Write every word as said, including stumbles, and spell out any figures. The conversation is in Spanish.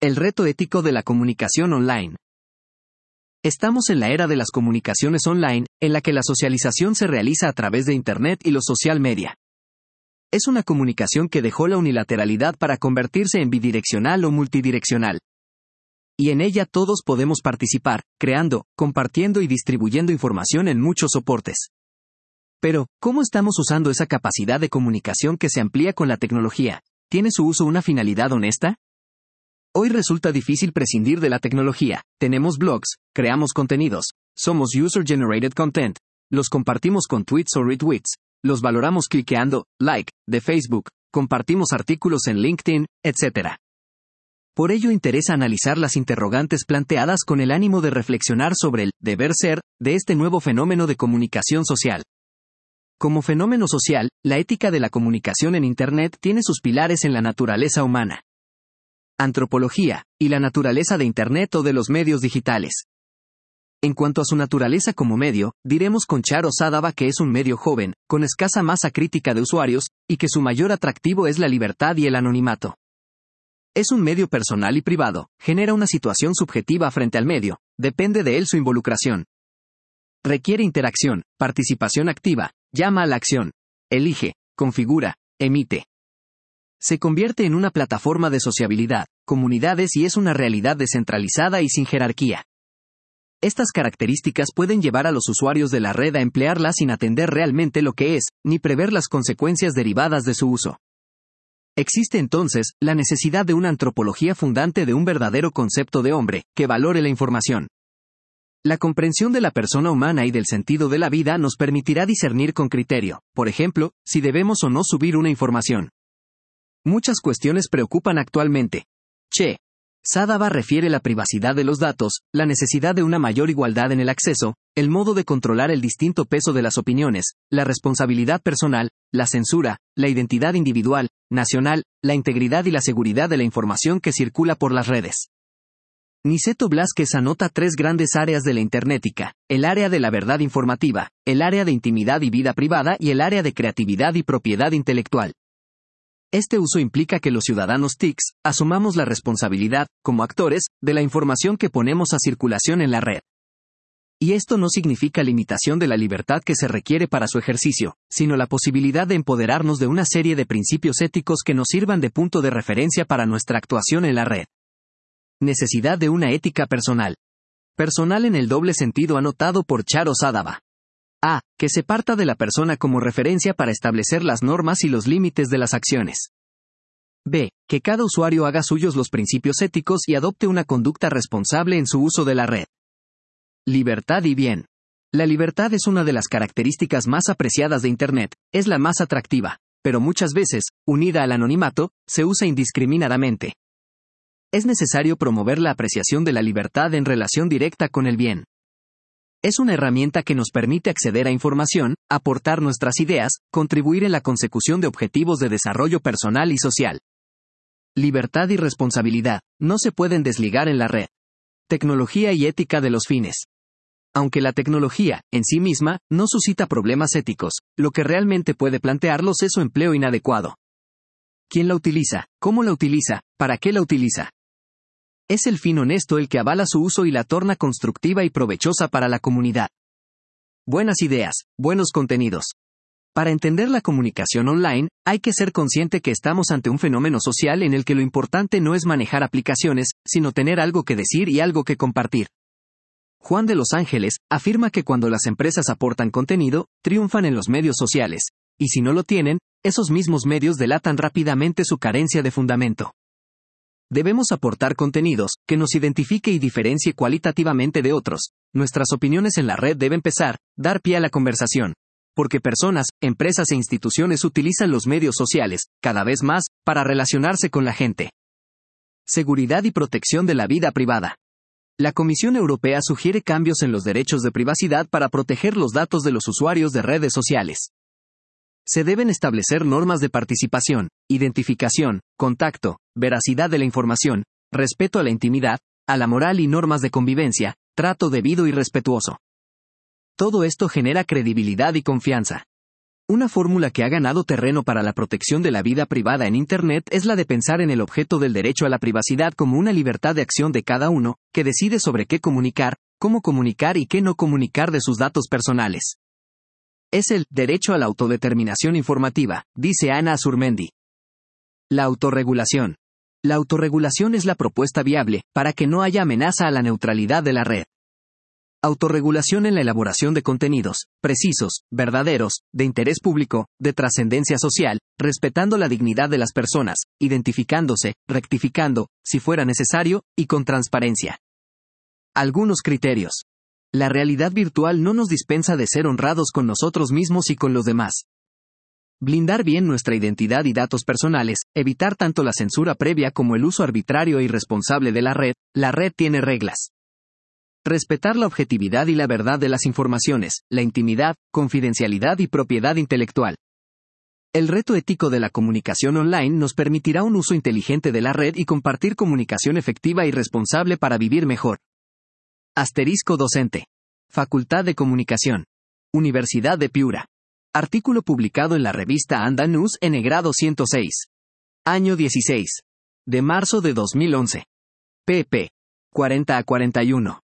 El reto ético de la comunicación online. Estamos en la era de las comunicaciones online, en la que la socialización se realiza a través de Internet y los social media. Es una comunicación que dejó la unilateralidad para convertirse en bidireccional o multidireccional. Y en ella todos podemos participar, creando, compartiendo y distribuyendo información en muchos soportes. Pero, ¿cómo estamos usando esa capacidad de comunicación que se amplía con la tecnología? ¿Tiene su uso una finalidad honesta? Hoy resulta difícil prescindir de la tecnología. Tenemos blogs, creamos contenidos, somos user-generated content, los compartimos con tweets o retweets, los valoramos cliqueando, like, de Facebook, compartimos artículos en LinkedIn, etcétera. Por ello interesa analizar las interrogantes planteadas con el ánimo de reflexionar sobre el deber ser de este nuevo fenómeno de comunicación social. Como fenómeno social, la ética de la comunicación en Internet tiene sus pilares en la naturaleza humana. Antropología, y la naturaleza de Internet o de los medios digitales. En cuanto a su naturaleza como medio, diremos con Charo Sadava que es un medio joven, con escasa masa crítica de usuarios, y que su mayor atractivo es la libertad y el anonimato. Es un medio personal y privado, genera una situación subjetiva frente al medio, depende de él su involucración. Requiere interacción, participación activa, llama a la acción, elige, configura, emite. Se convierte en una plataforma de sociabilidad, comunidades y es una realidad descentralizada y sin jerarquía. Estas características pueden llevar a los usuarios de la red a emplearla sin atender realmente lo que es, ni prever las consecuencias derivadas de su uso. Existe entonces la necesidad de una antropología fundante de un verdadero concepto de hombre, que valore la información. La comprensión de la persona humana y del sentido de la vida nos permitirá discernir con criterio, por ejemplo, si debemos o no subir una información. Muchas cuestiones preocupan actualmente. Che. Sadava refiere la privacidad de los datos, la necesidad de una mayor igualdad en el acceso, el modo de controlar el distinto peso de las opiniones, la responsabilidad personal, la censura, la identidad individual, nacional, la integridad y la seguridad de la información que circula por las redes. Niceto Blázquez anota tres grandes áreas de la internética: el área de la verdad informativa, el área de intimidad y vida privada y el área de creatividad y propiedad intelectual. Este uso implica que los ciudadanos T I Cs asumamos la responsabilidad, como actores, de la información que ponemos a circulación en la red. Y esto no significa limitación de la libertad que se requiere para su ejercicio, sino la posibilidad de empoderarnos de una serie de principios éticos que nos sirvan de punto de referencia para nuestra actuación en la red. Necesidad de una ética personal. Personal en el doble sentido anotado por Charo Sadava. A. Que se parta de la persona como referencia para establecer las normas y los límites de las acciones. B. Que cada usuario haga suyos los principios éticos y adopte una conducta responsable en su uso de la red. Libertad y bien. La libertad es una de las características más apreciadas de Internet, es la más atractiva, pero muchas veces, unida al anonimato, se usa indiscriminadamente. Es necesario promover la apreciación de la libertad en relación directa con el bien. Es una herramienta que nos permite acceder a información, aportar nuestras ideas, contribuir en la consecución de objetivos de desarrollo personal y social. Libertad y responsabilidad no se pueden desligar en la red. Tecnología y ética de los fines. Aunque la tecnología, en sí misma, no suscita problemas éticos, lo que realmente puede plantearlos es su empleo inadecuado. ¿Quién la utiliza? ¿Cómo la utiliza? ¿Para qué la utiliza? Es el fin honesto el que avala su uso y la torna constructiva y provechosa para la comunidad. Buenas ideas, buenos contenidos. Para entender la comunicación online, hay que ser consciente que estamos ante un fenómeno social en el que lo importante no es manejar aplicaciones, sino tener algo que decir y algo que compartir. Juan de Los Ángeles afirma que cuando las empresas aportan contenido, triunfan en los medios sociales, y si no lo tienen, esos mismos medios delatan rápidamente su carencia de fundamento. Debemos aportar contenidos que nos identifique y diferencie cualitativamente de otros. Nuestras opiniones en la red deben pesar, dar pie a la conversación. Porque personas, empresas e instituciones utilizan los medios sociales, cada vez más, para relacionarse con la gente. Seguridad y protección de la vida privada. La Comisión Europea sugiere cambios en los derechos de privacidad para proteger los datos de los usuarios de redes sociales. Se deben establecer normas de participación, identificación, contacto, veracidad de la información, respeto a la intimidad, a la moral y normas de convivencia, trato debido y respetuoso. Todo esto genera credibilidad y confianza. Una fórmula que ha ganado terreno para la protección de la vida privada en Internet es la de pensar en el objeto del derecho a la privacidad como una libertad de acción de cada uno, que decide sobre qué comunicar, cómo comunicar y qué no comunicar de sus datos personales. Es el derecho a la autodeterminación informativa, dice Ana Azurmendi. La autorregulación. La autorregulación es la propuesta viable, para que no haya amenaza a la neutralidad de la red. Autorregulación en la elaboración de contenidos, precisos, verdaderos, de interés público, de trascendencia social, respetando la dignidad de las personas, identificándose, rectificando, si fuera necesario, y con transparencia. Algunos criterios. La realidad virtual no nos dispensa de ser honrados con nosotros mismos y con los demás. Blindar bien nuestra identidad y datos personales, evitar tanto la censura previa como el uso arbitrario e irresponsable de la red. La red tiene reglas. Respetar la objetividad y la verdad de las informaciones, la intimidad, confidencialidad y propiedad intelectual. El reto ético de la comunicación online nos permitirá un uso inteligente de la red y compartir comunicación efectiva y responsable para vivir mejor. Asterisco docente. Facultad de Comunicación. Universidad de Piura. Artículo publicado en la revista Anda News en grado ciento seis. Año dieciséis. De marzo de dos mil once. pp. cuarenta a cuarenta y uno.